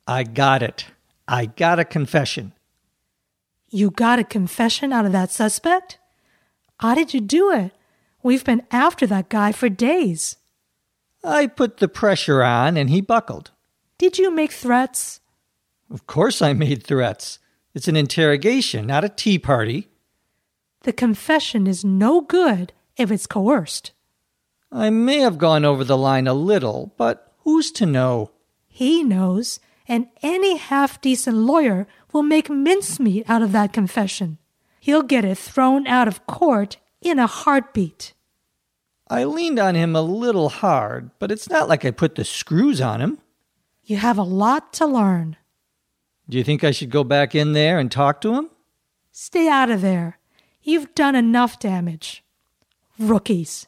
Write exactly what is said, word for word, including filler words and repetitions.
I got it. I got a confession. You got a confession out of that suspect? How did you do it? We've been after that guy for days. I put the pressure on and he buckled. Did you make threats? Of course I made threats. It's an interrogation, not a tea party. The confession is no good if it's coerced. I may have gone over the line a little, but who's to know? He knows, and any half-decent lawyer will make mincemeat out of that confession. He'll get it thrown out of court in a heartbeat. I leaned on him a little hard, but it's not like I put the screws on him. You have a lot to learn. Do you think I should go back in there and talk to him? Stay out of there. You've done enough damage. Rookies.